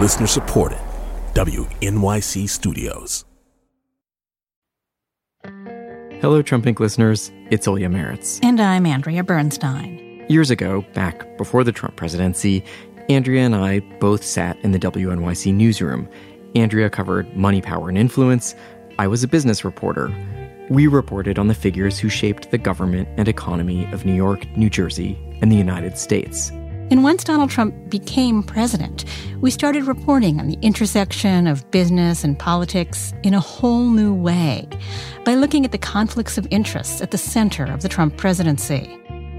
Listener supported. WNYC Studios. Hello, Trump Inc. listeners. It's Ilya Meritz. And I'm Andrea Bernstein. Years ago, back before the Trump presidency, Andrea and I both sat in the WNYC newsroom. Andrea covered money, power, and influence. I was a business reporter. We reported on the figures who shaped the government and economy of New York, New Jersey, and the United States. And once Donald Trump became president, we started reporting on the intersection of business and politics in a whole new way by looking at the conflicts of interest at the center of the Trump presidency.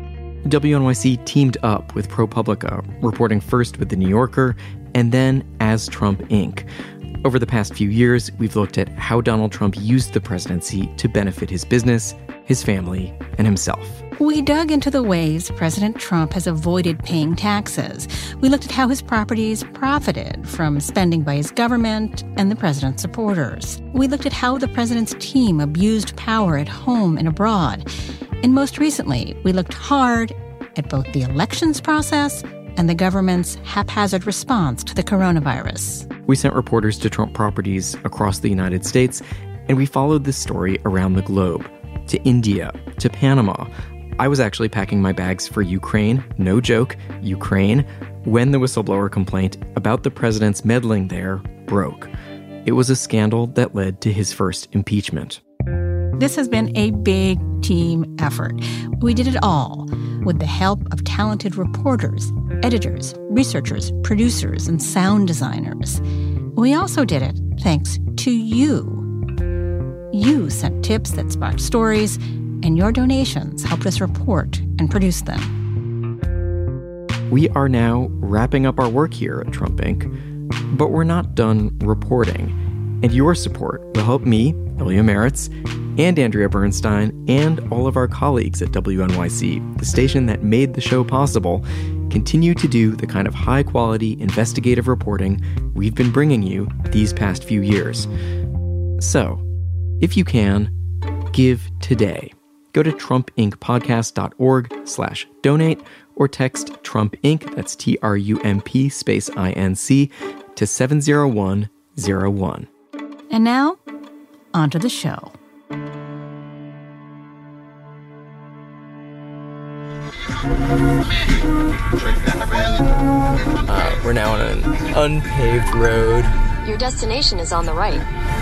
WNYC teamed up with ProPublica, reporting first with The New Yorker and then as Trump Inc. Over the past few years, we've looked at how Donald Trump used the presidency to benefit his business, his family, and himself. We dug into the ways President Trump has avoided paying taxes. We looked at how his properties profited from spending by his government and the president's supporters. We looked at how the president's team abused power at home and abroad. And most recently, we looked hard at both the elections process and the government's haphazard response to the coronavirus. We sent reporters to Trump properties across the United States, and we followed this story around the globe, to India, to Panama. I was actually packing my bags for Ukraine, no joke, Ukraine, when the whistleblower complaint about the president's meddling there broke. It was a scandal that led to his first impeachment. This has been a big team effort. We did it all with the help of talented reporters, editors, researchers, producers, and sound designers. We also did it thanks to you. You sent tips that sparked stories, and your donations helped us report and produce them. We are now wrapping up our work here at Trump Inc., but we're not done reporting. And your support will help me, Ilya Meritz, and Andrea Bernstein, and all of our colleagues at WNYC, the station that made the show possible, continue to do the kind of high-quality investigative reporting we've been bringing you these past few years. So, if you can, give today. Go to trumpincpodcast.org/donate or text Trump Inc., that's TRUMP _INC, to 70101. And now, on to the show. We're now on an unpaved road. Your destination is on the right.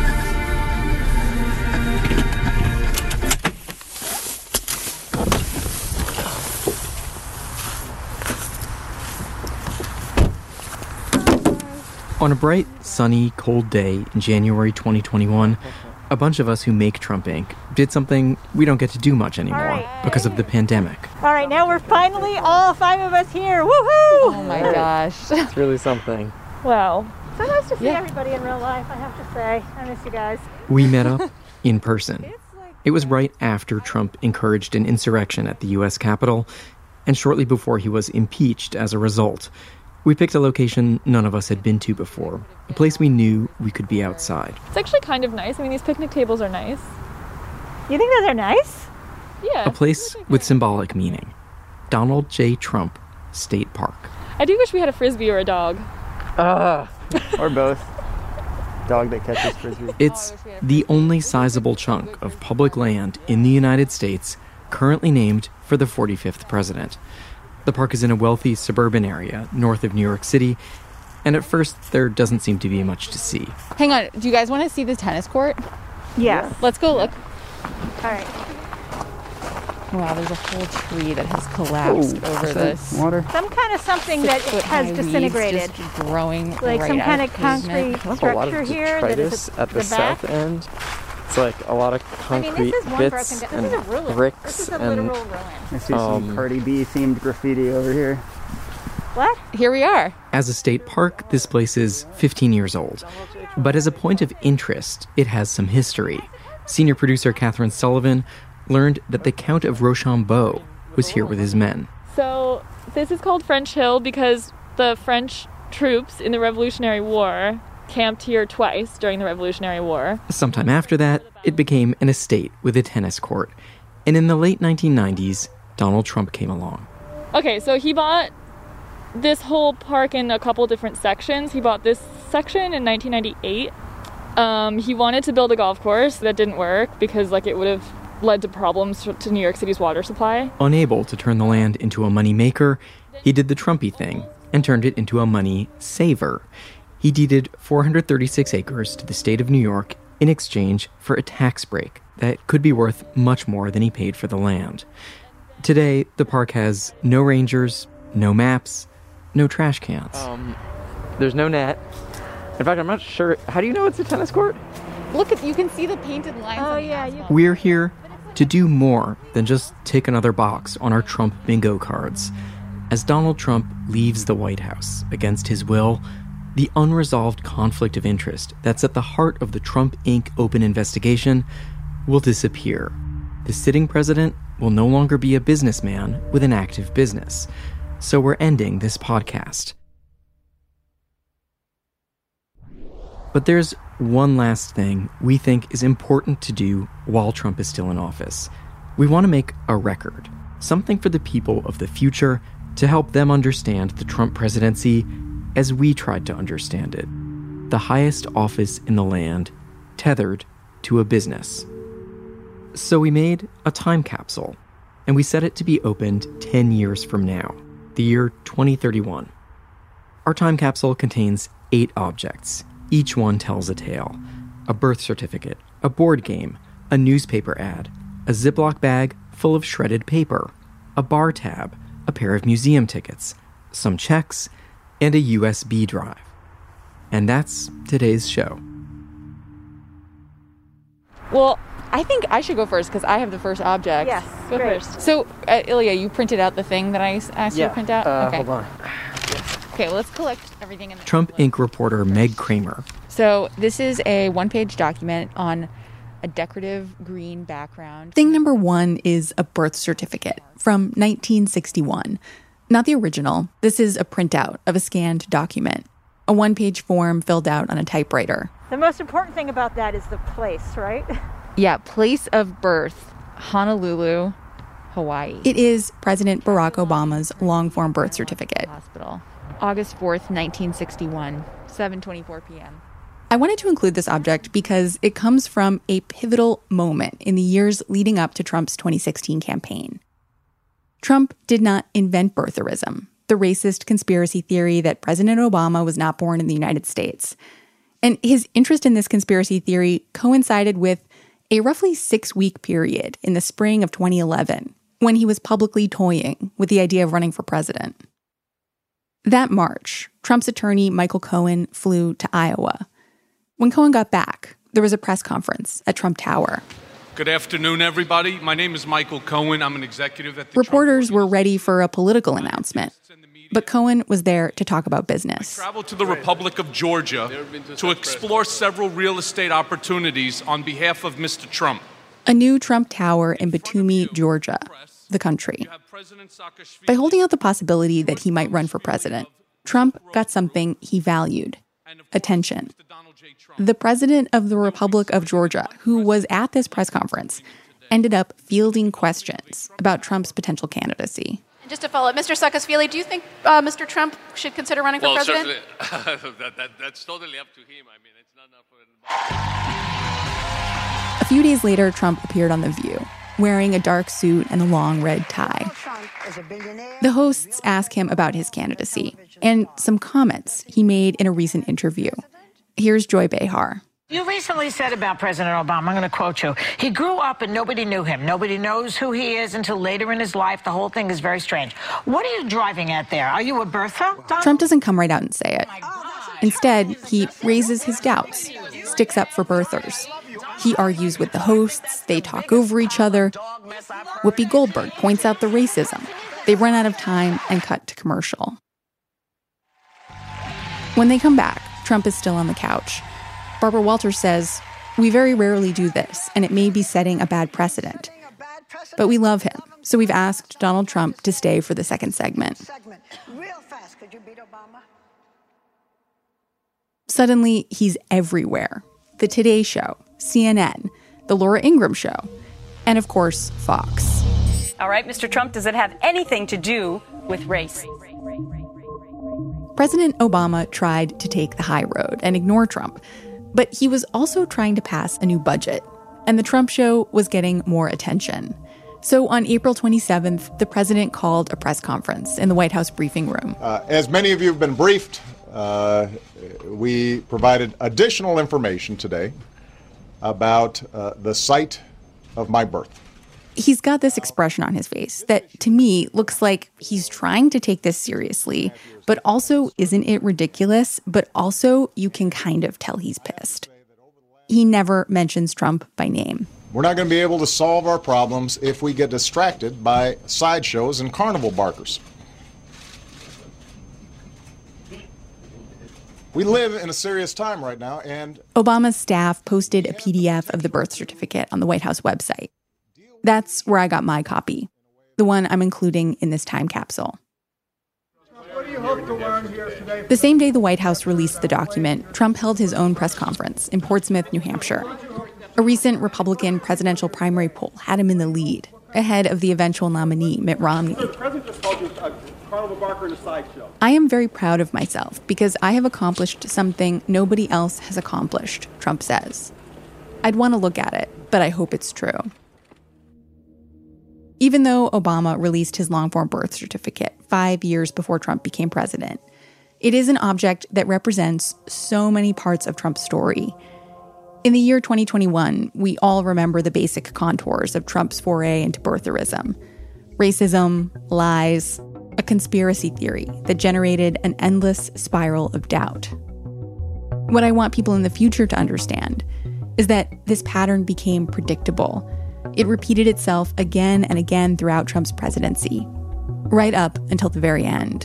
On a bright, sunny, cold day in January 2021, a bunch of us who make Trump Inc. did something we don't get to do much anymore because of the pandemic. All right, now we're finally all 5 of us here. Woohoo! Oh my gosh. It's really something. Well, so nice to see everybody in real life, I have to say. I miss you guys. We met up in person. It was right after Trump encouraged an insurrection at the U.S. Capitol, and shortly before he was impeached as a result. We picked a location none of us had been to before, a place we knew we could be outside. It's actually kind of nice. I mean, these picnic tables are nice. You think those are nice? Yeah. A place with symbolic meaning. Donald J. Trump State Park. I do wish we had a Frisbee or a dog. Or both. Dog that catches Frisbee. It's the only sizable chunk of public land in the United States currently named for the 45th president. The park is in a wealthy suburban area north of New York City, and at first there doesn't seem to be much to see. Hang on, do you guys want to see the tennis court? Yes. Let's go look. All right. Wow, there's a whole tree that has collapsed over this. Water. Some kind of something that has disintegrated. Just growing Like right some out kind of of concrete structure here that is at the the back. south end. It's like a lot of I mean, concrete this is one bits broken down. This is a and ruin. bricks This is a and literal ruin. I see some Cardi B themed graffiti over here. What? Here we are. As a state park, this place is 15 years old. But as a point of interest, it has some history. Senior producer Catherine Sullivan learned that the Count of Rochambeau was here with his men. So this is called French Hill because the French troops in the Revolutionary War camped here twice during the Revolutionary War. Sometime after that, it became an estate with a tennis court. And in the late 1990s, Donald Trump came along. Okay, so he bought this whole park in a couple different sections. He bought this section in 1998. He wanted to build a golf course. That didn't work because it would have led to problems to New York City's water supply. Unable to turn the land into a money maker, he did the Trumpy thing and turned it into a money saver. He deeded 436 acres to the state of New York in exchange for a tax break that could be worth much more than he paid for the land. Today, the park has no rangers, no maps, no trash cans. There's no net. In fact, I'm not sure. How do you know it's a tennis court? Look, you can see the painted lines on the asphalt. We're here to do more than just tick another box on our Trump bingo cards. As Donald Trump leaves the White House against his will, the unresolved conflict of interest that's at the heart of the Trump Inc. open investigation will disappear. The sitting president will no longer be a businessman with an active business. So we're ending this podcast. But there's one last thing we think is important to do while Trump is still in office. We want to make a record, something for the people of the future to help them understand the Trump presidency as we tried to understand it. The highest office in the land, tethered to a business. So we made a time capsule, and we set it to be opened 10 years from now, the year 2031. Our time capsule contains 8 objects. Each one tells a tale. A birth certificate, a board game, a newspaper ad, a Ziploc bag full of shredded paper, a bar tab, a pair of museum tickets, some checks, and a USB drive. And that's today's show. Well, I think I should go first because I have the first object. Yes, Go great. first. So, Ilya, you printed out the thing that I asked you to print out? Okay. Hold on. Okay, let's collect everything in the Trump Inc. reporter Meg Kramer. So this is a one-page document on a decorative green background. Thing number 1 is a birth certificate from 1961. Not the original. This is a printout of a scanned document. A one-page form filled out on a typewriter. The most important thing about that is the place, right? Yeah, place of birth, Honolulu, Hawaii. It is President Barack Obama's long-form birth certificate. Hospital. August 4th, 1961, 7:24 p.m. I wanted to include this object because it comes from a pivotal moment in the years leading up to Trump's 2016 campaign. Trump did not invent birtherism, the racist conspiracy theory that President Obama was not born in the United States. And his interest in this conspiracy theory coincided with a roughly 6-week period in the spring of 2011 when he was publicly toying with the idea of running for president. That March, Trump's attorney Michael Cohen flew to Iowa. When Cohen got back, there was a press conference at Trump Tower. Good afternoon, everybody. My name is Michael Cohen. I'm an executive at the Reporters were ready for a political announcement, but Cohen was there to talk about business. I traveled to the Republic of Georgia to explore several real estate opportunities on behalf of Mr. Trump. A new Trump Tower in Batumi, Georgia, the country. By holding out the possibility that he might run for president, Trump got something he valued: attention. The president of the Republic of Georgia, who was at this press conference, ended up fielding questions about Trump's potential candidacy. Just to follow up, Mr. Saakashvili, do you think Mr. Trump should consider running for president? Well, certainly. That's totally up to him. I mean, it's not up for... A few days later, Trump appeared on The View, wearing a dark suit and a long red tie. The hosts asked him about his candidacy and some comments he made in a recent interview. Here's Joy Behar. You recently said about President Obama, I'm going to quote you, he grew up and nobody knew him. Nobody knows who he is until later in his life. The whole thing is very strange. What are you driving at there? Are you a birther? Trump doesn't come right out and say it. Instead, he raises his doubts, sticks up for birthers. He argues with the hosts. They talk over each other. Whoopi Goldberg points out the racism. They run out of time and cut to commercial. When they come back, Trump is still on the couch. Barbara Walters says, "We very rarely do this, and it may be setting a bad precedent. But we love him, so we've asked Donald Trump to stay for the second segment." Suddenly, he's everywhere. The Today Show, CNN, The Laura Ingraham Show, and of course, Fox. All right, Mr. Trump, does it have anything to do with race? President Obama tried to take the high road and ignore Trump, but he was also trying to pass a new budget, and the Trump show was getting more attention. So on April 27th, the president called a press conference in the White House briefing room. As many of you have been briefed, we provided additional information today about the site of my birth. He's got this expression on his face that, to me, looks like he's trying to take this seriously, but also, isn't it ridiculous? But also, you can kind of tell he's pissed. He never mentions Trump by name. We're not going to be able to solve our problems if we get distracted by sideshows and carnival barkers. We live in a serious time right now, and Obama's staff posted a PDF of the birth certificate on the White House website. That's where I got my copy, the one I'm including in this time capsule. What do you hope to learn here today? The same day the White House released the document, Trump held his own press conference in Portsmouth, New Hampshire. A recent Republican presidential primary poll had him in the lead, ahead of the eventual nominee, Mitt Romney. The president just called you a carnival barker and a sideshow. I am very proud of myself because I have accomplished something nobody else has accomplished, Trump says. I'd want to look at it, but I hope it's true. Even though Obama released his long-form birth certificate 5 years before Trump became president, it is an object that represents so many parts of Trump's story. In the year 2021, we all remember the basic contours of Trump's foray into birtherism. Racism, lies, a conspiracy theory that generated an endless spiral of doubt. What I want people in the future to understand is that this pattern became predictable. It repeated itself again and again throughout Trump's presidency, right up until the very end.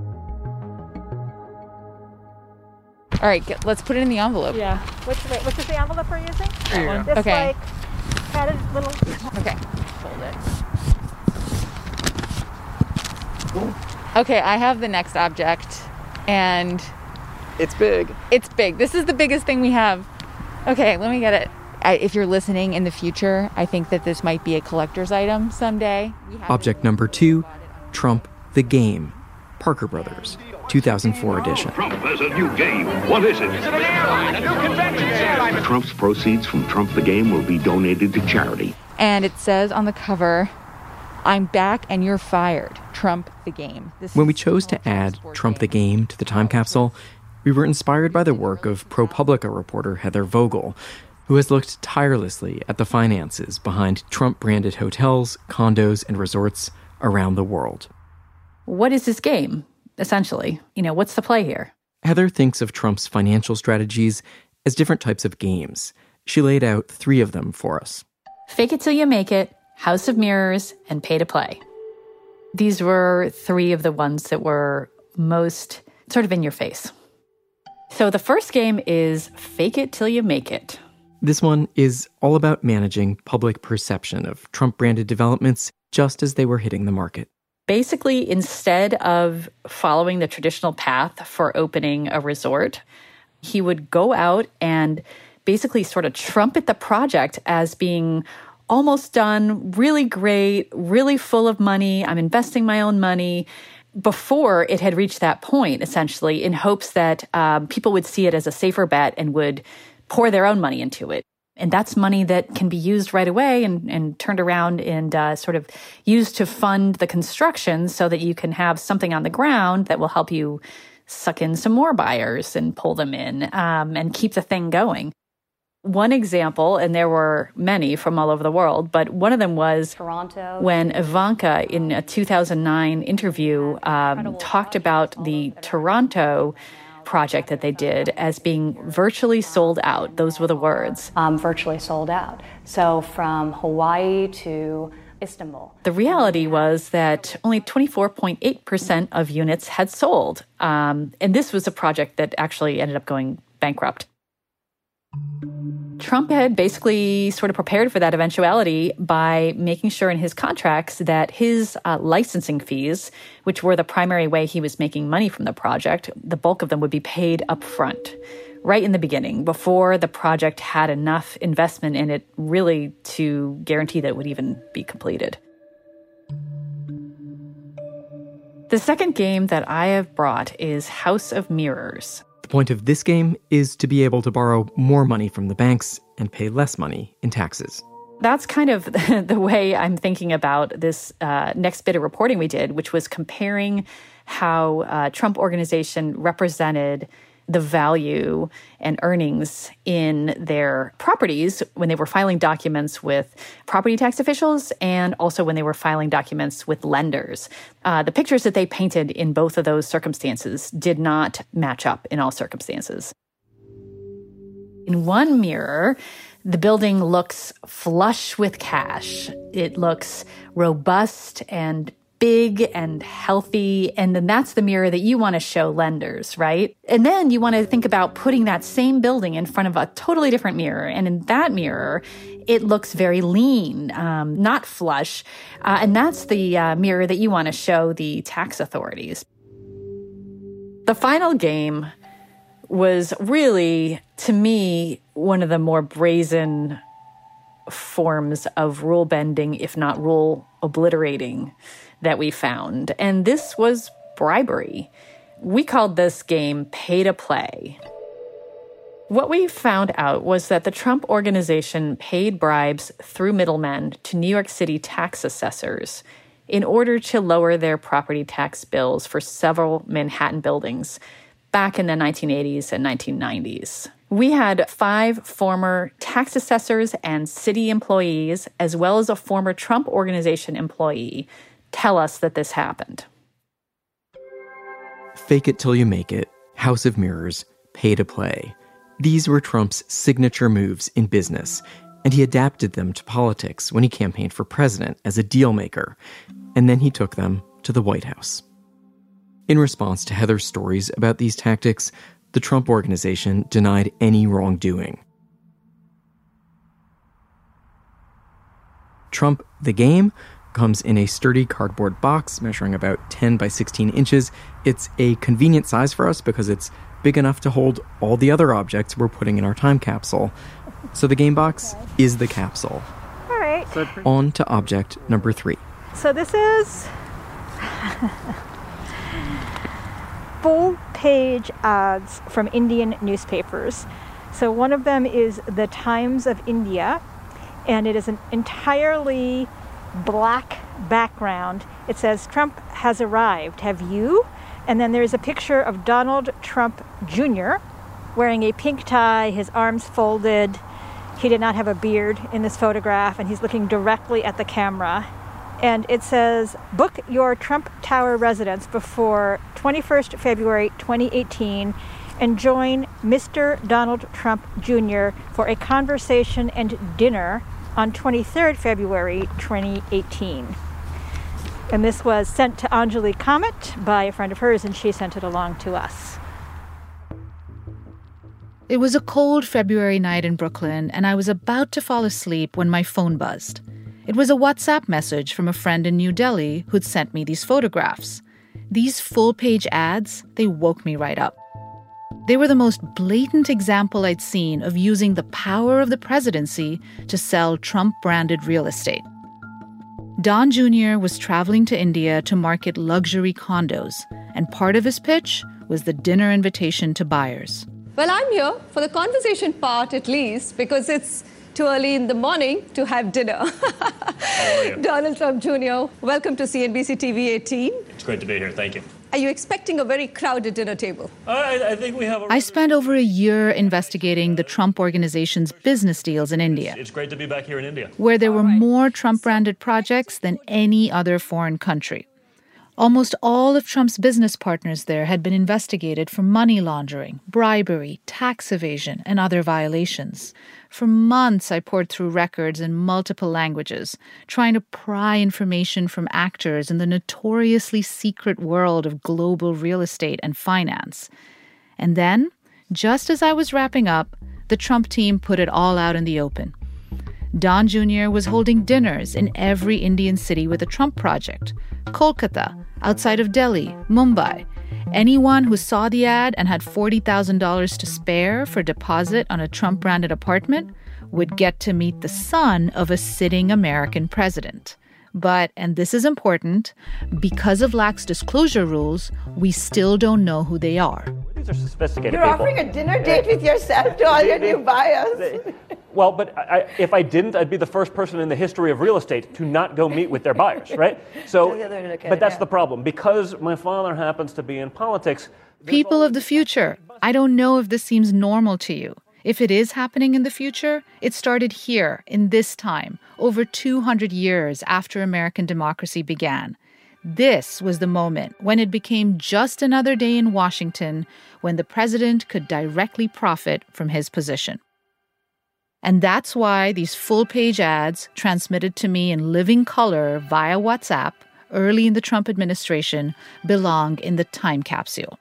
All right, let's put it in the envelope. Yeah. Which is the envelope we're using? That one. This Okay. like padded little. Okay. Hold it. Okay, I have the next object, and it's big. It's big. This is the biggest thing we have. Okay, let me get it. If you're listening in the future, I think that this might be a collector's item someday. Object number 2, Trump the Game, Parker Brothers, 2004 edition. Trump has a new game. What is it? Is it an airline? A new convention airline? Trump's proceeds from Trump the Game will be donated to charity. And it says on the cover, "I'm back and you're fired. Trump the Game." When we chose to add Trump the Game to the time capsule, we were inspired by the work of ProPublica reporter Heather Vogel, who has looked tirelessly at the finances behind Trump-branded hotels, condos, and resorts around the world. What is this game, essentially? What's the play here? Heather thinks of Trump's financial strategies as different types of games. She laid out 3 of them for us. Fake it till you make it, House of Mirrors, and Pay to Play. These were 3 of the ones that were most sort of in your face. So the first game is Fake it till you make it. This one is all about managing public perception of Trump-branded developments just as they were hitting the market. Basically, instead of following the traditional path for opening a resort, he would go out and basically sort of trumpet the project as being almost done, really great, really full of money. I'm investing my own money before it had reached that point, essentially, in hopes that people would see it as a safer bet and would pour their own money into it. And that's money that can be used right away and turned around and sort of used to fund the construction so that you can have something on the ground that will help you suck in some more buyers and pull them in and keep the thing going. One example, and there were many from all over the world, but one of them was Toronto, when Ivanka, in a 2009 interview, talked about the Toronto project that they did as being virtually sold out. Those were the words. Virtually sold out. So from Hawaii to Istanbul. The reality was that only 24.8% of units had sold. And this was a project that actually ended up going bankrupt. Trump had basically sort of prepared for that eventuality by making sure in his contracts that his licensing fees, which were the primary way he was making money from the project, the bulk of them would be paid up front, right in the beginning, before the project had enough investment in it really to guarantee that it would even be completed. The second game that I have brought is House of Mirrors. The point of this game is to be able to borrow more money from the banks and pay less money in taxes. That's kind of the way I'm thinking about this next bit of reporting we did, which was comparing how Trump Organization represented the value and earnings in their properties when they were filing documents with property tax officials and also when they were filing documents with lenders. The pictures that they painted in both of those circumstances did not match up in all circumstances. In one mirror, the building looks flush with cash. It looks robust and big and healthy, and then that's the mirror that you want to show lenders, right? And then you want to think about putting that same building in front of a totally different mirror, and in that mirror, it looks very lean, not flush, and that's the mirror that you want to show the tax authorities. The final game was really, to me, one of the more brazen forms of rule bending, if not rule obliterating, that we found. And this was bribery. We called this game pay to play. What we found out was that the Trump Organization paid bribes through middlemen to New York City tax assessors in order to lower their property tax bills for several Manhattan buildings back in the 1980s and 1990s. We had 5 former tax assessors and city employees, as well as a former Trump Organization employee, tell us that this happened. Fake it till you make it, House of Mirrors, pay to play. These were Trump's signature moves in business, and he adapted them to politics when he campaigned for president as a deal maker, and then he took them to the White House. In response to Heather's stories about these tactics, the Trump Organization denied any wrongdoing. Trump the Game comes in a sturdy cardboard box measuring about 10 by 16 inches. It's a convenient size for us because it's big enough to hold all the other objects we're putting in our time capsule. So the game box is the capsule. All right. On to object number 3. So this is full-page ads from Indian newspapers. So one of them is The Times of India, and it is an entirely black background. It says, "Trump has arrived. Have you?" And then there's a picture of Donald Trump Jr. wearing a pink tie, his arms folded. He did not have a beard in this photograph, and he's looking directly at the camera. And it says, "Book your Trump Tower residence before 21st February 2018 and join Mr. Donald Trump Jr. for a conversation and dinner on 23rd February 2018. And this was sent to Anjali Kamat by a friend of hers, and she sent it along to us. It was a cold February night in Brooklyn, and I was about to fall asleep when my phone buzzed. It was a WhatsApp message from a friend in New Delhi who'd sent me these photographs. These full-page ads, they woke me right up. They were the most blatant example I'd seen of using the power of the presidency to sell Trump-branded real estate. Don Jr. was traveling to India to market luxury condos, and part of his pitch was the dinner invitation to buyers. Well, I'm here for the conversation part at least, because it's too early in the morning to have dinner. Donald Trump Jr., welcome to CNBC TV 18. It's great to be here. Thank you. Are you expecting a very crowded dinner table? I think we have I spent over a year investigating the Trump Organization's business deals in India. It's great to be back here in India, where there were more Trump-branded projects than any other foreign country. Almost all of Trump's business partners there had been investigated for money laundering, bribery, tax evasion, and other violations. For months, I poured through records in multiple languages, trying to pry information from actors in the notoriously secret world of global real estate and finance. And then, just as I was wrapping up, the Trump team put it all out in the open. Don Jr. was holding dinners in every Indian city with a Trump project. Kolkata, outside of Delhi, Mumbai. Anyone who saw the ad and had $40,000 to spare for deposit on a Trump-branded apartment would get to meet the son of a sitting American president. But, and this is important, because of lax disclosure rules, we still don't know who they are. These are sophisticated You're people. offering a dinner date with yourself to all your new buyers. Well, but if I didn't, I'd be the first person in the history of real estate to not go meet with their buyers, right? So, but that's the problem. Because my father happens to be in politics. People of the future, I don't know if this seems normal to you. If it is happening in the future, it started here, in this time, over 200 years after American democracy began. This was the moment when it became just another day in Washington when the president could directly profit from his position. And that's why these full-page ads transmitted to me in living color via WhatsApp early in the Trump administration belong in the time capsule.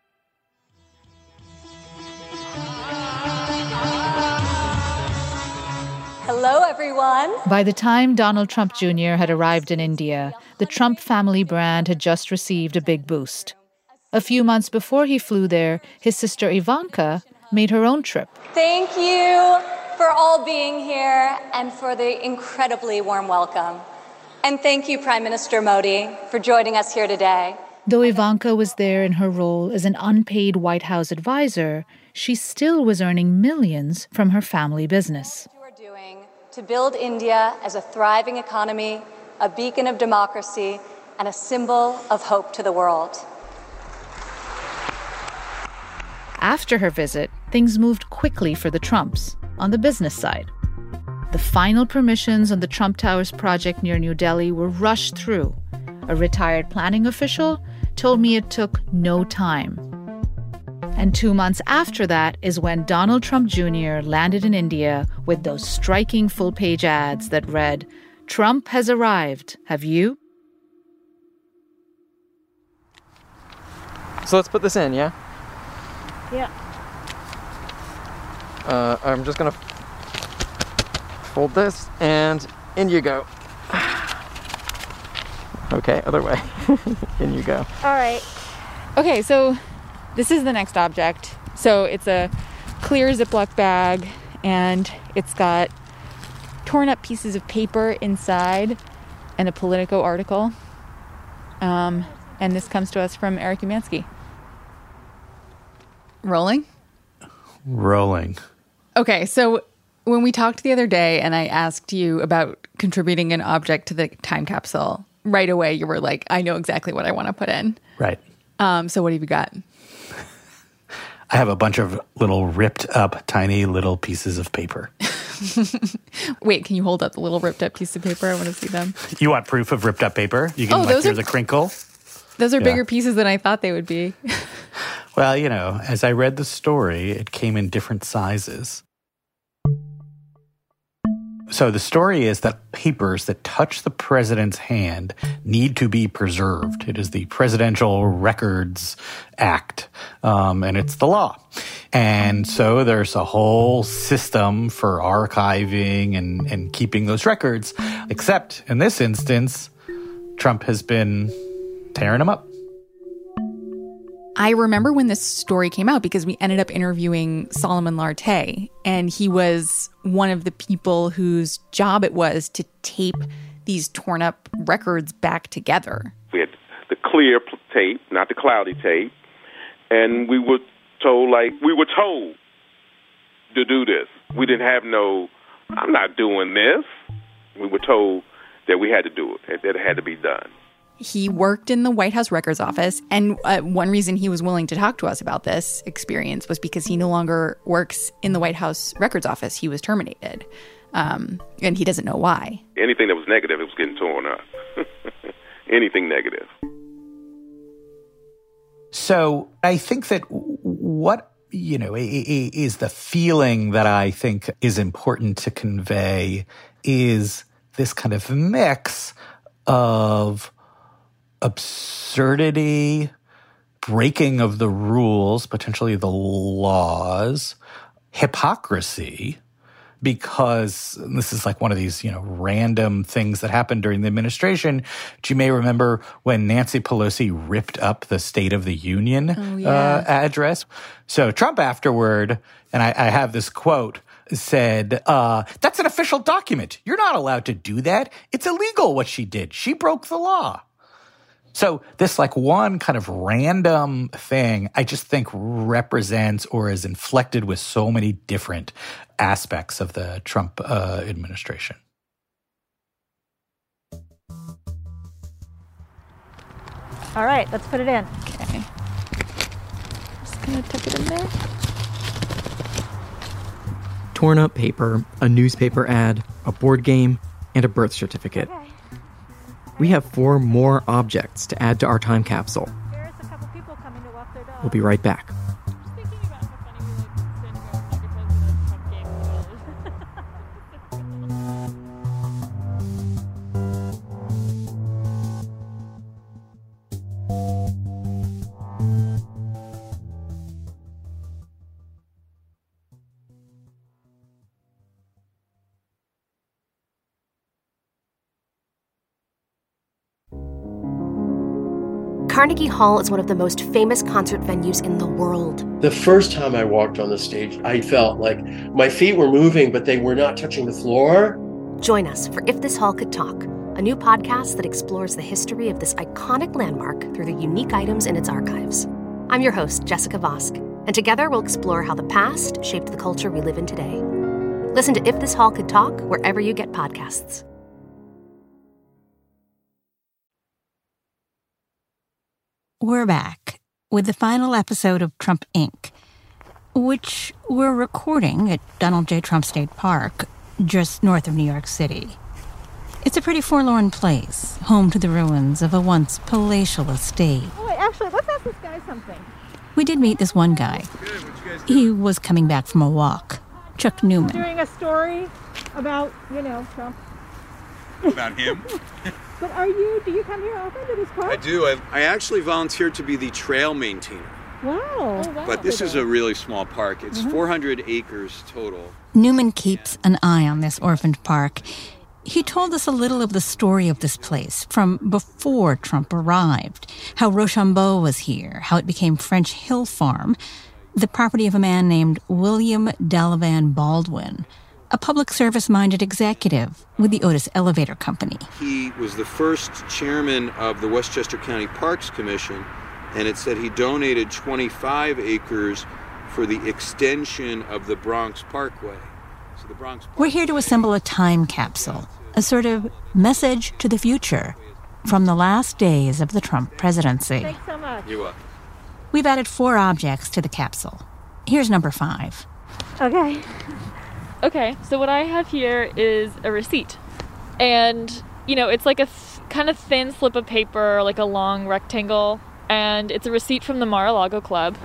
Hello, everyone. By the time Donald Trump Jr. had arrived in India, the Trump family brand had just received a big boost. A few months before he flew there, his sister Ivanka made her own trip. Thank you for all being here and for the incredibly warm welcome. And thank you, Prime Minister Modi, for joining us here today. Though Ivanka was there in her role as an unpaid White House advisor, she still was earning millions from her family business. To build India as a thriving economy, a beacon of democracy, and a symbol of hope to the world. After her visit, things moved quickly for the Trumps on the business side. The final permissions on the Trump Towers project near New Delhi were rushed through. A retired planning official told me it took no time. And 2 months after that is when Donald Trump Jr. landed in India with those striking full-page ads that read, "Trump has arrived. Have you?" So let's put this in, yeah? Yeah. I'm just gonna fold this, and in you go. Okay, other way. In you go. All right. Okay, so this is the next object. So it's a clear Ziploc bag, and it's got torn up pieces of paper inside and a Politico article. And this comes to us from Eric Umansky. Rolling? Rolling. Okay, so when we talked the other day and I asked you about contributing an object to the time capsule, right away you were like, I know exactly what I want to put in. Right. So what have you got? I have a bunch of little ripped up tiny little pieces of paper. Wait, can you hold up the little ripped up piece of paper? I want to see them. You want proof of ripped up paper? You can here's a crinkle. Those are bigger pieces than I thought they would be. Well, you know, as I read the story, it came in different sizes. So the story is that papers that touch the president's hand need to be preserved. It is the Presidential Records Act, and it's the law. And so there's a whole system for archiving and keeping those records, except in this instance, Trump has been tearing them up. I remember when this story came out because we ended up interviewing Solomon Lartey, and he was one of the people whose job it was to tape these torn up records back together. We had the clear tape, not the cloudy tape, and we were told to do this. We didn't have I'm not doing this. We were told that we had to do it, that it had to be done. He worked in the White House Records Office, and one reason he was willing to talk to us about this experience was because he no longer works in the White House Records Office. He was terminated, and he doesn't know why. Anything that was negative, it was getting torn up. Anything negative. So I think that what, is the feeling that I think is important to convey is this kind of mix of absurdity, breaking of the rules, potentially the laws, hypocrisy, because this is like one of these, random things that happened during the administration. But you may remember when Nancy Pelosi ripped up the State of the Union address. So Trump afterward, and I have this quote said, that's an official document. You're not allowed to do that. It's illegal what she did. She broke the law. So this like one kind of random thing, I just think represents or is inflected with so many different aspects of the Trump administration. All right, let's put it in. Okay. Just gonna tuck it in there. Torn up paper, a newspaper ad, a board game, and a birth certificate. Okay. We have 4 more objects to add to our time capsule. There's a couple people coming to walk their dog. We'll be right back. Carnegie Hall is one of the most famous concert venues in the world. The first time I walked on the stage, I felt like my feet were moving, but they were not touching the floor. Join us for If This Hall Could Talk, a new podcast that explores the history of this iconic landmark through the unique items in its archives. I'm your host, Jessica Vosk, and together we'll explore how the past shaped the culture we live in today. Listen to If This Hall Could Talk wherever you get podcasts. We're back with the final episode of Trump, Inc., which we're recording at Donald J. Trump State Park, just north of New York City. It's a pretty forlorn place, home to the ruins of a once palatial estate. Oh, wait, actually, let's ask this guy something. We did meet this one guy. He was coming back from a walk. Chuck Newman. Doing a story about, Trump. About him? But do you come here often to this park? I do. I actually volunteered to be the trail maintainer. Wow. Oh, wow. But this is a really small park. It's 400 acres total. Newman keeps an eye on this orphaned park. He told us a little of the story of this place from before Trump arrived, how Rochambeau was here, how it became French Hill Farm, the property of a man named William Delavan Baldwin, a public service-minded executive with the Otis Elevator Company. He was the first chairman of the Westchester County Parks Commission, and it said he donated 25 acres for the extension of the Bronx Parkway. So the Bronx Parkway. We're here to assemble a time capsule, a sort of message to the future from the last days of the Trump presidency. Thanks so much. You're welcome. We've added 4 objects to the capsule. Here's number 5. Okay. Okay, so what I have here is a receipt. And, it's like a kind of thin slip of paper, like a long rectangle. And it's a receipt from the Mar-a-Lago Club.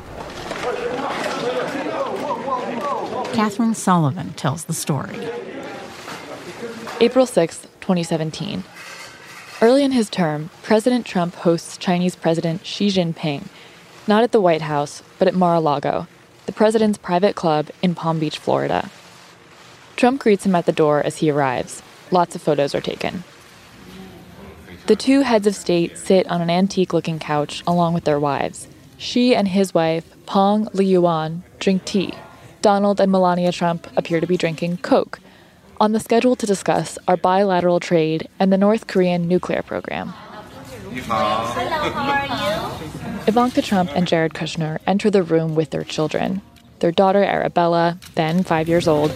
Catherine Sullivan tells the story. April 6th, 2017. Early in his term, President Trump hosts Chinese President Xi Jinping, not at the White House, but at Mar-a-Lago, the president's private club in Palm Beach, Florida. Trump greets him at the door as he arrives. Lots of photos are taken. The 2 heads of state sit on an antique-looking couch along with their wives. Xi and his wife, Peng Liyuan, drink tea. Donald and Melania Trump appear to be drinking Coke. On the schedule to discuss are bilateral trade and the North Korean nuclear program. Hello, how are you? Ivanka Trump and Jared Kushner enter the room with their children. Their daughter Arabella, then 5 years old,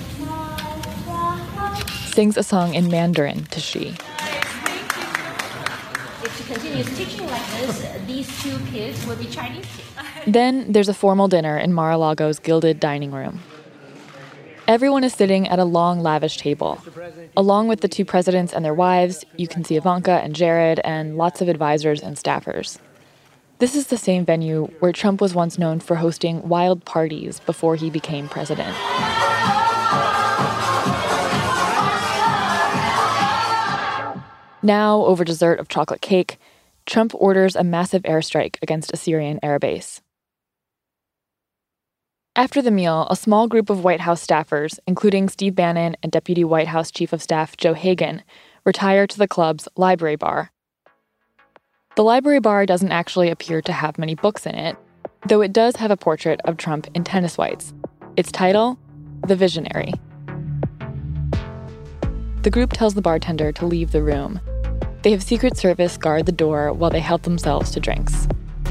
sings a song in Mandarin to Xi. If she continues teaching like this, these 2 kids will be Chinese kids. Then there's a formal dinner in Mar-a-Lago's gilded dining room. Everyone is sitting at a long, lavish table. Along with the 2 presidents and their wives, you can see Ivanka and Jared and lots of advisors and staffers. This is the same venue where Trump was once known for hosting wild parties before he became president. Now, over dessert of chocolate cake, Trump orders a massive airstrike against a Syrian airbase. After the meal, a small group of White House staffers, including Steve Bannon and Deputy White House Chief of Staff Joe Hagan, retire to the club's library bar. The library bar doesn't actually appear to have many books in it, though it does have a portrait of Trump in tennis whites. Its title, The Visionary. the group tells the bartender to leave the room. They have Secret Service guard the door while they help themselves to drinks.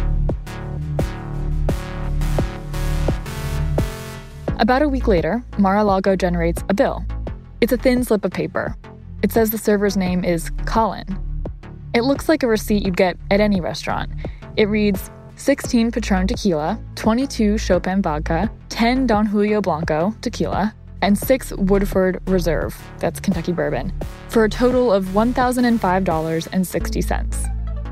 About a week later, Mar-a-Lago generates a bill. It's a thin slip of paper. It says the server's name is Colin. It looks like a receipt you'd get at any restaurant. It reads 16 Patron tequila, 22 Chopin vodka, 10 Don Julio Blanco tequila, and 6 Woodford Reserve, that's Kentucky bourbon, for a total of $1,005.60.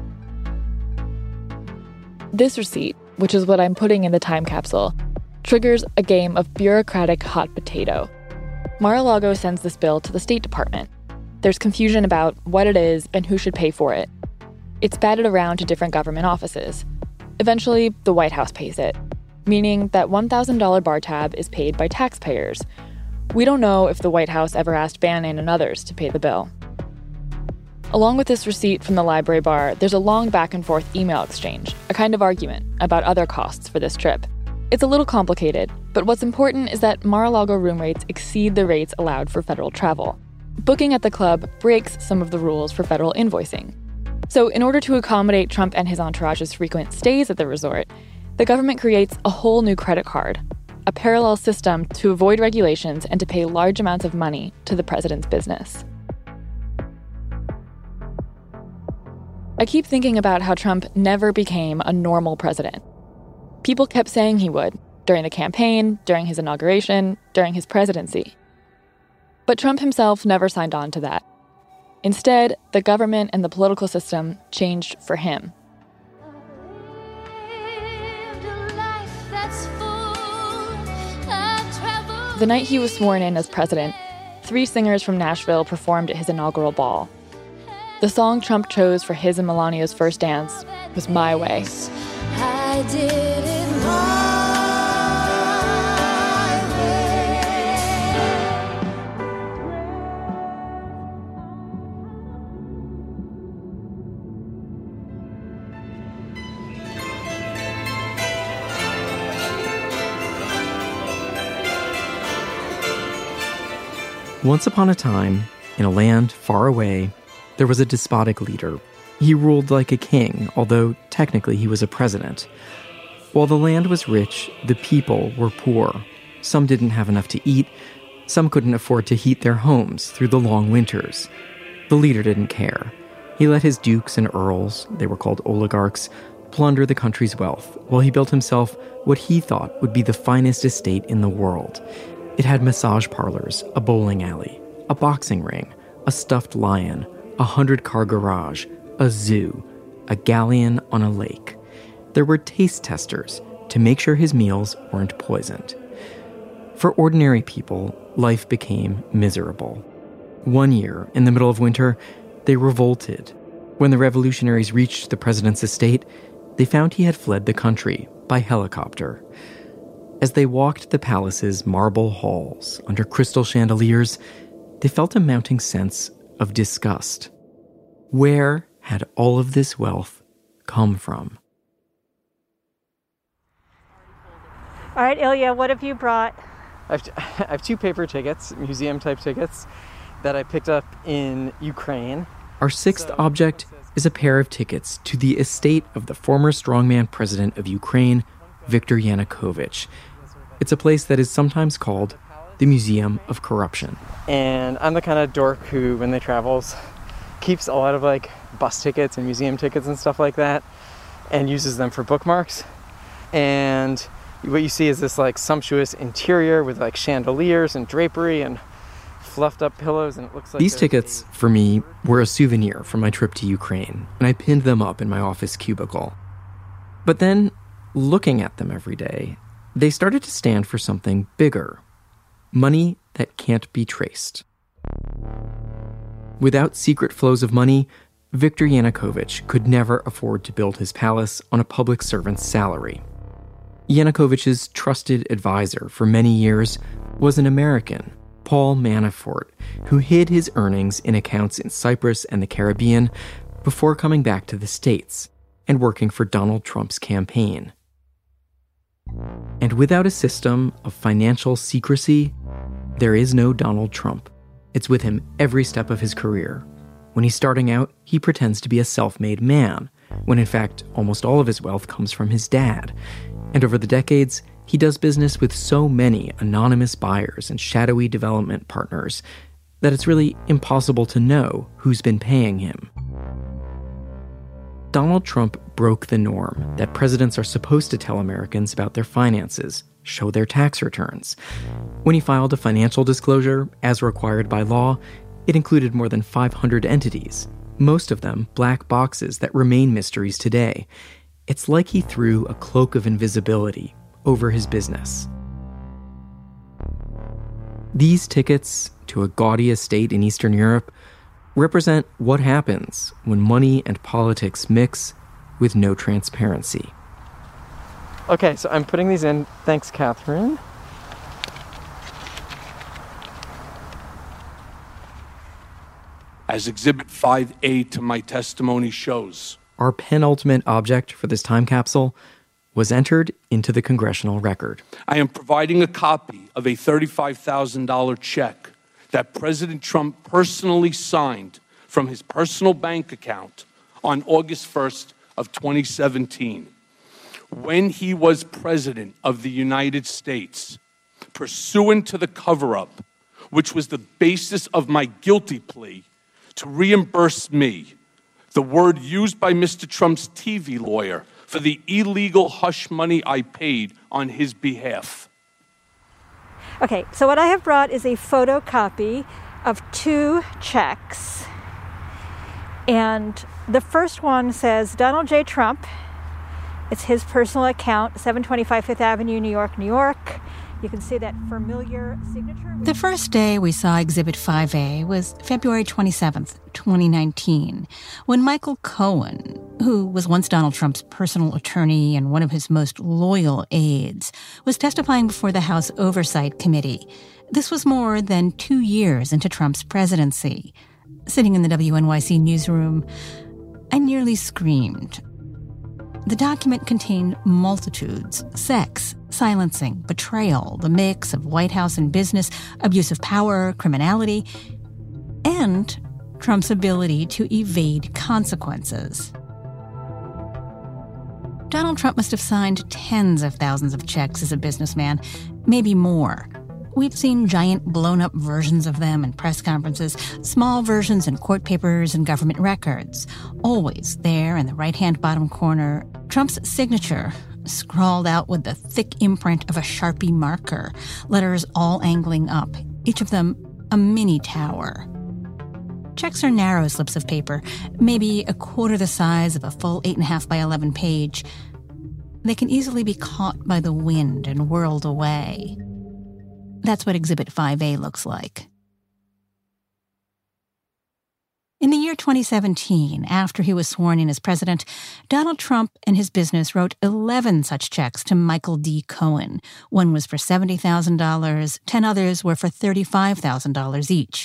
This receipt, which is what I'm putting in the time capsule, triggers a game of bureaucratic hot potato. Mar-a-Lago sends this bill to the State Department. There's confusion about what it is and who should pay for it. It's batted around to different government offices. Eventually, the White House pays it, meaning that $1,000 bar tab is paid by taxpayers. We don't know if the White House ever asked Bannon and others to pay the bill. Along with this receipt from the library bar, there's a long back-and-forth email exchange, a kind of argument about other costs for this trip. It's a little complicated, but what's important is that Mar-a-Lago room rates exceed the rates allowed for federal travel. Booking at the club breaks some of the rules for federal invoicing. So in order to accommodate Trump and his entourage's frequent stays at the resort, the government creates a whole new credit card, a parallel system to avoid regulations and to pay large amounts of money to the president's business. I keep thinking about how Trump never became a normal president. People kept saying he would, during the campaign, during his inauguration, during his presidency. But Trump himself never signed on to that. Instead, the government and the political system changed for him. The night he was sworn in as president, 3 singers from Nashville performed at his inaugural ball. The song Trump chose for his and Melania's first dance was My Way. I did it my Once upon a time, in a land far away, there was a despotic leader. He ruled like a king, although technically he was a president. While the land was rich, the people were poor. Some didn't have enough to eat. Some couldn't afford to heat their homes through the long winters. The leader didn't care. He let his dukes and earls, they were called oligarchs, plunder the country's wealth, while he built himself what he thought would be the finest estate in the world. It had massage parlors, a bowling alley, a boxing ring, a stuffed lion, a 100-car garage, a zoo, a galleon on a lake. There were taste testers to make sure his meals weren't poisoned. For ordinary people, life became miserable. One year, in the middle of winter, they revolted. When the revolutionaries reached the president's estate, they found he had fled the country by helicopter. As they walked the palace's marble halls under crystal chandeliers, they felt a mounting sense of disgust. Where had all of this wealth come from? All right, Ilya, what have you brought? I have 2 paper tickets, museum-type tickets, that I picked up in Ukraine. Our 6th object is a pair of tickets to the estate of the former strongman president of Ukraine, Viktor Yanukovych. It's a place that is sometimes called the Museum of Corruption. And I'm the kind of dork who, when they travels, keeps a lot of bus tickets and museum tickets and stuff like that and uses them for bookmarks. And what you see is this sumptuous interior with chandeliers and drapery and fluffed up pillows, and it looks like... These tickets, for me, were a souvenir from my trip to Ukraine, and I pinned them up in my office cubicle. But then, looking at them every day, they started to stand for something bigger. Money that can't be traced. Without secret flows of money, Viktor Yanukovych could never afford to build his palace on a public servant's salary. Yanukovych's trusted advisor for many years was an American, Paul Manafort, who hid his earnings in accounts in Cyprus and the Caribbean before coming back to the States and working for Donald Trump's campaign. And without a system of financial secrecy, there is no Donald Trump. It's with him every step of his career. When he's starting out, he pretends to be a self-made man, when in fact, almost all of his wealth comes from his dad. And over the decades, he does business with so many anonymous buyers and shadowy development partners that it's really impossible to know who's been paying him. Donald Trump broke the norm that presidents are supposed to tell Americans about their finances, show their tax returns. When he filed a financial disclosure, as required by law, it included more than 500 entities, most of them black boxes that remain mysteries today. It's like he threw a cloak of invisibility over his business. These tickets to a gaudy estate in Eastern Europe represent what happens when money and politics mix with no transparency. Okay, so I'm putting these in. Thanks, Catherine. As Exhibit 5A to my testimony shows, our penultimate object for this time capsule was entered into the congressional record. I am providing a copy of a $35,000 check that President Trump personally signed from his personal bank account on August 1st of 2017. When he was president of the United States, pursuant to the cover-up, which was the basis of my guilty plea, to reimburse me, the word used by Mr. Trump's TV lawyer, for the illegal hush money I paid on his behalf. Okay, so what I have brought is a photocopy of 2 checks. And the first one says Donald J. Trump. It's his personal account, 725 Fifth Avenue, New York, New York. You can see that familiar signature. The first day we saw Exhibit 5A was February 27th, 2019, when Michael Cohen, who was once Donald Trump's personal attorney and one of his most loyal aides, was testifying before the House Oversight Committee. This was more than 2 years into Trump's presidency. Sitting in the WNYC newsroom, I nearly screamed. The document contained multitudes: sex, silencing, betrayal, the mix of White House and business, abuse of power, criminality, and Trump's ability to evade consequences. Donald Trump must have signed tens of thousands of checks as a businessman, maybe more. We've seen giant blown-up versions of them in press conferences, small versions in court papers and government records. Always there in the right-hand bottom corner, Trump's signature, scrawled out with the thick imprint of a Sharpie marker, letters all angling up, each of them a mini tower. Checks are narrow slips of paper, maybe a quarter the size of a full 8.5 by 11 page. They can easily be caught by the wind and whirled away. That's what Exhibit 5A looks like. In the year 2017, after he was sworn in as president, Donald Trump and his business wrote 11 such checks to Michael D. Cohen. One was for $70,000, 10 others were for $35,000 each,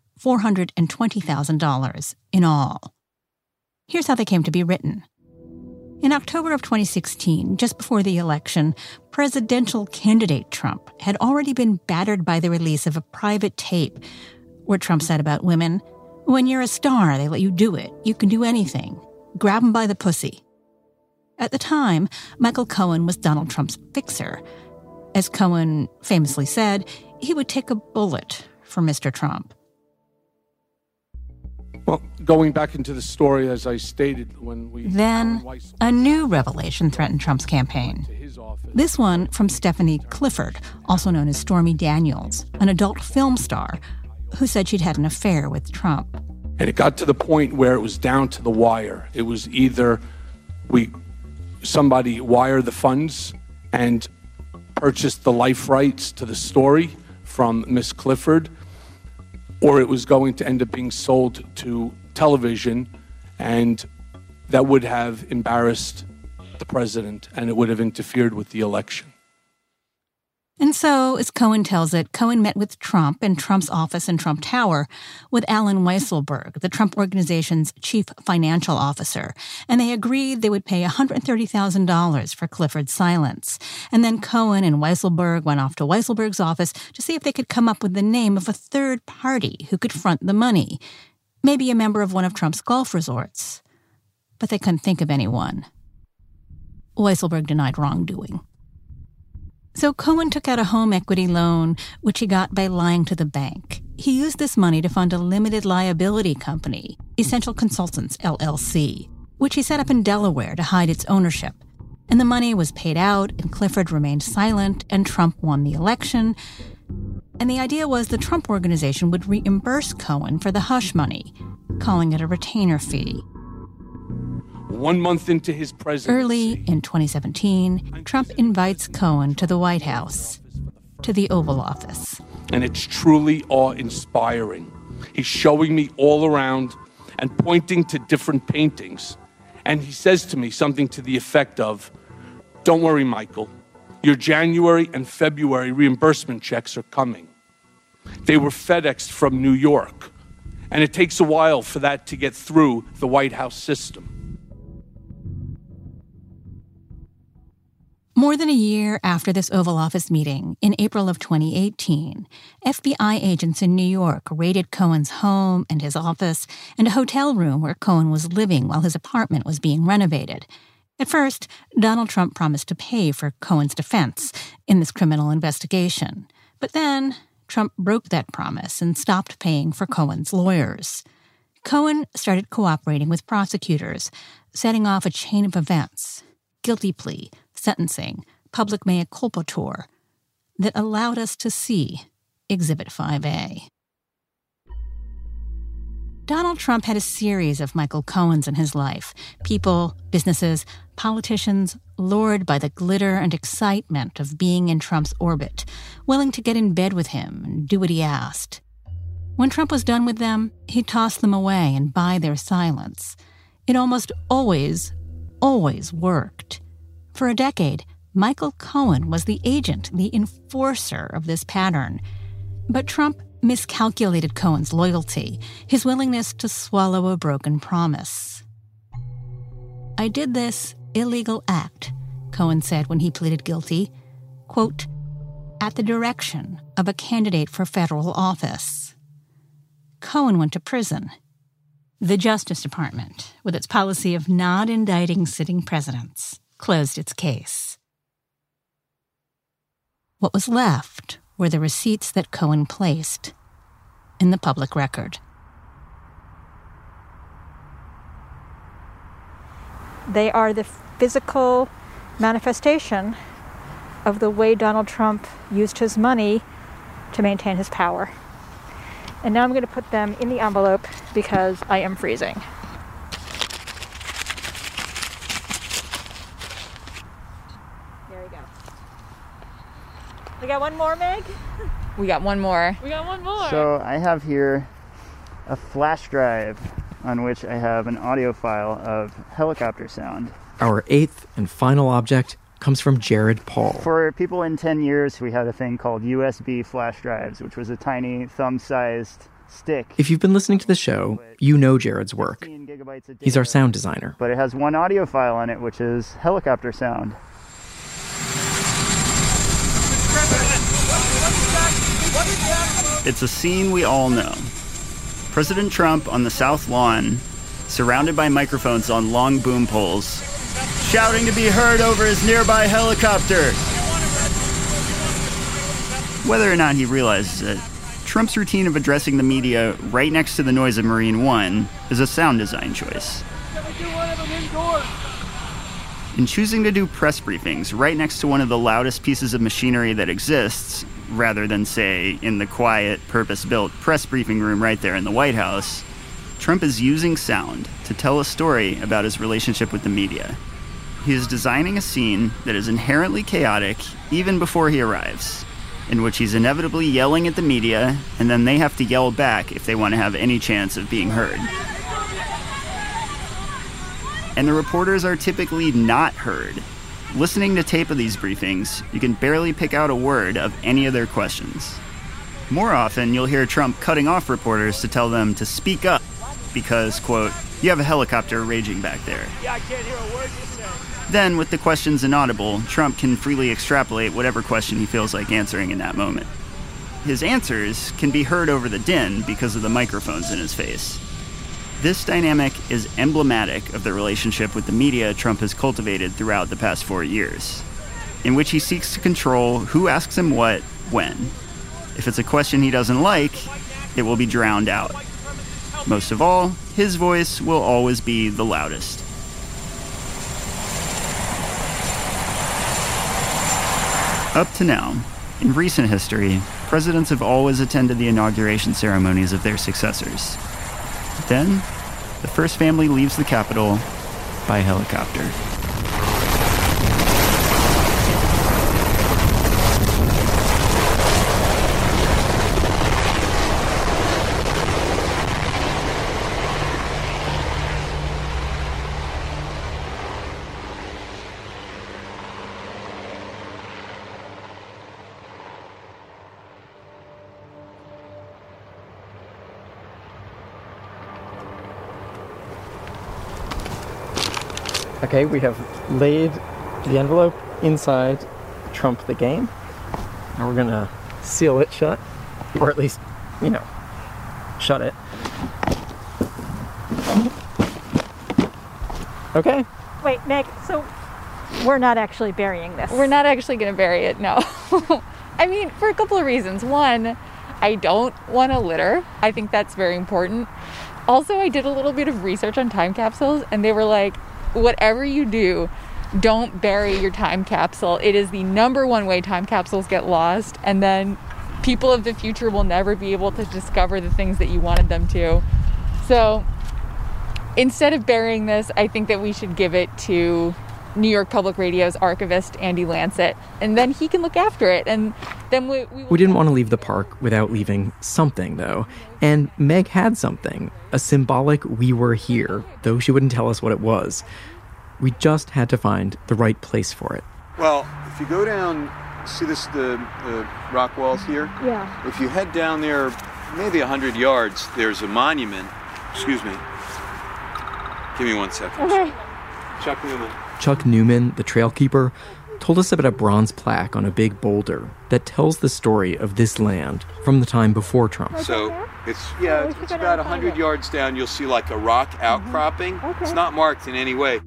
$420,000 in all. Here's how they came to be written. In October of 2016, just before the election, presidential candidate Trump had already been battered by the release of a private tape where Trump said about women, "When you're a star, they let you do it. You can do anything. Grab them by the pussy." At the time, Michael Cohen was Donald Trump's fixer. As Cohen famously said, he would take a bullet for Mr. Trump. Well, going back into the story, as I stated, Then, a new revelation threatened Trump's campaign. This one from Stephanie Clifford, also known as Stormy Daniels, an adult film star who said she'd had an affair with Trump. And it got to the point where it was down to the wire. It was either somebody wired the funds and purchased the life rights to the story from Miss Clifford, or it was going to end up being sold to television, and that would have embarrassed the president, and it would have interfered with the election. And so, as Cohen tells it, Cohen met with Trump in Trump's office in Trump Tower with Alan Weisselberg, the Trump Organization's chief financial officer, and they agreed they would pay $130,000 for Clifford's silence. And then Cohen and Weisselberg went off to Weisselberg's office to see if they could come up with the name of a third party who could front the money, maybe a member of one of Trump's golf resorts. But they couldn't think of anyone. Weisselberg denied wrongdoing. So Cohen took out a home equity loan, which he got by lying to the bank. He used this money to fund a limited liability company, Essential Consultants, LLC, which he set up in Delaware to hide its ownership. And the money was paid out, and Clifford remained silent, and Trump won the election. And the idea was the Trump Organization would reimburse Cohen for the hush money, calling it a retainer fee. 1 month into his presidency, early in 2017, Trump invites Cohen to the White House, to the Oval Office. And it's truly awe-inspiring. He's showing me all around and pointing to different paintings. And he says to me something to the effect of, "Don't worry, Michael. Your January and February reimbursement checks are coming." They were FedExed from New York, and it takes a while for that to get through the White House system. More than a year after this Oval Office meeting, in April of 2018, FBI agents in New York raided Cohen's home and his office and a hotel room where Cohen was living while his apartment was being renovated. At first, Donald Trump promised to pay for Cohen's defense in this criminal investigation. But then, Trump broke that promise and stopped paying for Cohen's lawyers. Cohen started cooperating with prosecutors, setting off a chain of events, guilty plea, sentencing, public mea culpa tour, that allowed us to see Exhibit 5A. Donald Trump had a series of Michael Cohens in his life. People, businesses, politicians lured by the glitter and excitement of being in Trump's orbit, willing to get in bed with him and do what he asked. When Trump was done with them, he'd toss them away and buy their silence. It almost always worked. For a decade, Michael Cohen was the agent, the enforcer of this pattern. But Trump miscalculated Cohen's loyalty, his willingness to swallow a broken promise. "I did this illegal act," Cohen said when he pleaded guilty, quote, "at the direction of a candidate for federal office." Cohen went to prison. The Justice Department, with its policy of not indicting sitting presidents, closed its case. What was left were the receipts that Cohen placed in the public record. They are the physical manifestation of the way Donald Trump used his money to maintain his power. And now I'm going to put them in the envelope because I am freezing. There we go. We got one more, Meg? We got one more. We got one more. So I have here a flash drive on which I have an audio file of helicopter sound. Our eighth and final object comes from Jared Paul. For people in 10 years, we had a thing called USB flash drives, which was a tiny thumb-sized stick. If you've been listening to the show, you know Jared's work. He's our sound designer. But it has one audio file on it, which is helicopter sound. It's a scene we all know. President Trump on the South Lawn, surrounded by microphones on long boom poles, shouting to be heard over his nearby helicopter. Whether or not he realizes it, Trump's routine of addressing the media right next to the noise of Marine One is a sound design choice. In choosing to do press briefings right next to one of the loudest pieces of machinery that exists, rather than, say, in the quiet, purpose-built press briefing room right there in the White House, Trump is using sound to tell a story about his relationship with the media. He is designing a scene that is inherently chaotic even before he arrives, in which he's inevitably yelling at the media, and then they have to yell back if they want to have any chance of being heard. And the reporters are typically not heard, listening to tape of these briefings, you can barely pick out a word of any of their questions. More often, you'll hear Trump cutting off reporters to tell them to speak up because, quote, you have a helicopter raging back there. Yeah, I can't hear a word you say. Then, with the questions inaudible, Trump can freely extrapolate whatever question he feels like answering in that moment. His answers can be heard over the din because of the microphones in his face. This dynamic is emblematic of the relationship with the media Trump has cultivated throughout the past 4 years, in which he seeks to control who asks him what, when. If it's a question he doesn't like, it will be drowned out. Most of all, his voice will always be the loudest. Up to now, in recent history, presidents have always attended the inauguration ceremonies of their successors. Then, the first family leaves the Capitol by helicopter. Okay, we have laid the envelope inside Trump the Game. And we're gonna seal it shut, or at least, shut it. Okay. Wait, Meg, so we're not actually burying this? We're not actually going to bury it, no. I mean, for a couple of reasons. One, I don't want to litter. I think that's very important. Also, I did a little bit of research on time capsules, and they were like, whatever you do, don't bury your time capsule. It is the number one way time capsules get lost, and then people of the future will never be able to discover the things that you wanted them to. So instead of burying this, I think that we should give it to New York Public Radio's archivist, Andy Lancet, and then he can look after it. And then we didn't want to leave the park without leaving something, though. And Meg had something, a symbolic "we were here," though she wouldn't tell us what it was. We just had to find the right place for it. Well, if you go down, see the rock walls here? Yeah. If you head down there, maybe 100 yards, there's a monument. Excuse me. Give me 1 second. Okay. Chuck Newman. Chuck Newman, the trail keeper, told us about a bronze plaque on a big boulder that tells the story of this land from the time before Trump. So it's about 100 yards down. You'll see like a rock outcropping. Okay. It's not marked in any way.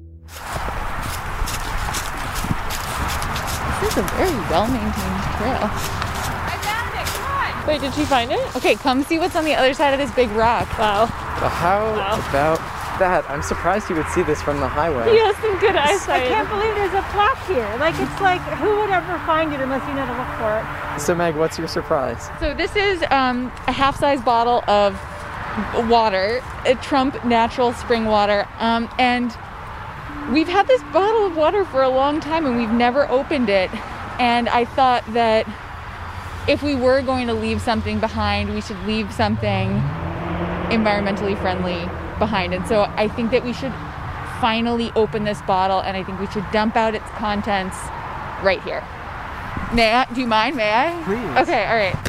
This is a very well-maintained trail. I found it, come on! Wait, did she find it? Okay, come see what's on the other side of this big rock. Wow. Well, how about that? I'm surprised you would see this from the highway. He has some good eyesight. I can't believe there's a plaque here. It's like, who would ever find it unless you know to look for it? So, Meg, what's your surprise? So this is a half-size bottle of water, Trump natural spring water, and we've had this bottle of water for a long time and we've never opened it. And I thought that if we were going to leave something behind, we should leave something environmentally friendly behind. And so I think that we should finally open this bottle, and I think we should dump out its contents right here. May I? Do you mind? May I? Please. Okay, all right.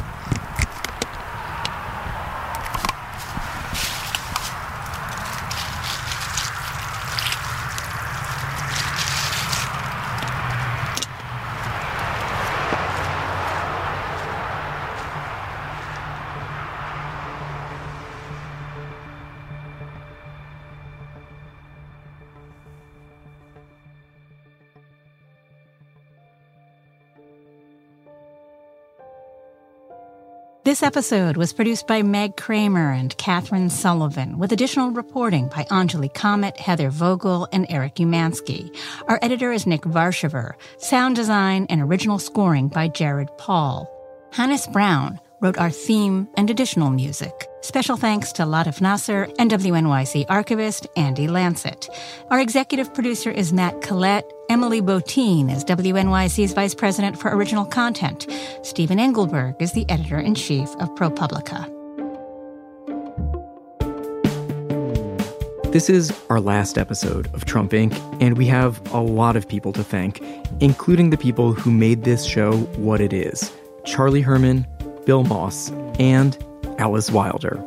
This episode was produced by Meg Kramer and Catherine Sullivan, with additional reporting by Anjali Kamat, Heather Vogel, and Eric Umansky. Our editor is Nick Varshaver. Sound design and original scoring by Jared Paul. Hannes Brown wrote our theme and additional music. Special thanks to Latif Nasser and WNYC archivist Andy Lancet. Our executive producer is Matt Collette. Emily Botine is WNYC's vice president for original content. Stephen Engelberg is the editor-in-chief of ProPublica. This is our last episode of Trump Inc., and we have a lot of people to thank, including the people who made this show what it is: Charlie Herman, Bill Moss, and Alice Wilder.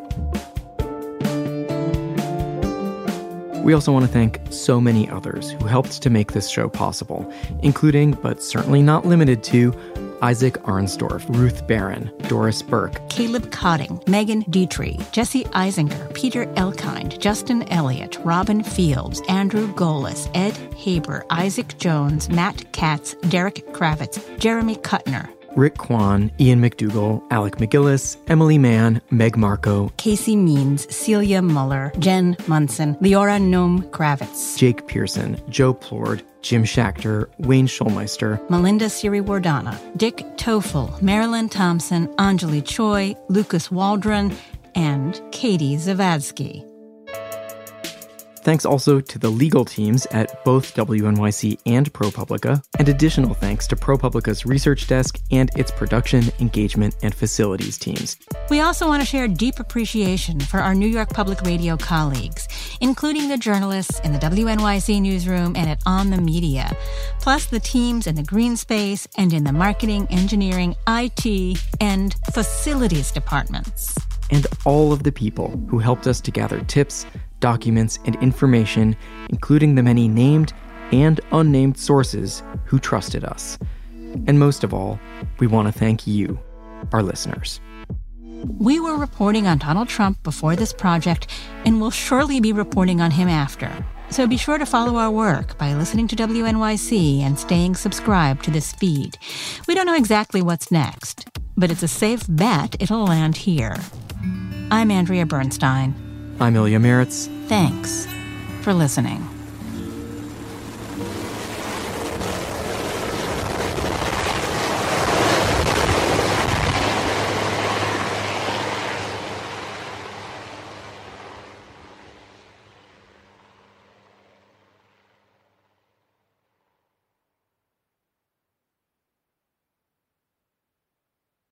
We also want to thank so many others who helped to make this show possible, including, but certainly not limited to, Isaac Arnsdorf, Ruth Barron, Doris Burke, Caleb Cotting, Megan Dietrich, Jesse Eisinger, Peter Elkind, Justin Elliott, Robin Fields, Andrew Golis, Ed Haber, Isaac Jones, Matt Katz, Derek Kravitz, Jeremy Kuttner, Rick Kwan, Ian McDougall, Alec McGillis, Emily Mann, Meg Marco, Casey Means, Celia Muller, Jen Munson, Leora Noam Kravitz, Jake Pearson, Joe Plord, Jim Schachter, Wayne Schulmeister, Melinda Siri-Wardana, Dick Toffel, Marilyn Thompson, Anjali Choi, Lucas Waldron, and Katie Zavadsky. Thanks also to the legal teams at both WNYC and ProPublica, and additional thanks to ProPublica's research desk and its production, engagement, and facilities teams. We also want to share deep appreciation for our New York Public Radio colleagues, including the journalists in the WNYC newsroom and at On the Media, plus the teams in the green space and in the marketing, engineering, IT, and facilities departments. And all of the people who helped us to gather tips, documents, and information, including the many named and unnamed sources who trusted us. And most of all, we want to thank you, our listeners. We were reporting on Donald Trump before this project, and we'll surely be reporting on him after. So be sure to follow our work by listening to WNYC and staying subscribed to this feed. We don't know exactly what's next, but it's a safe bet it'll land here. I'm Andrea Bernstein. I'm Ilya Meritz. Thanks for listening.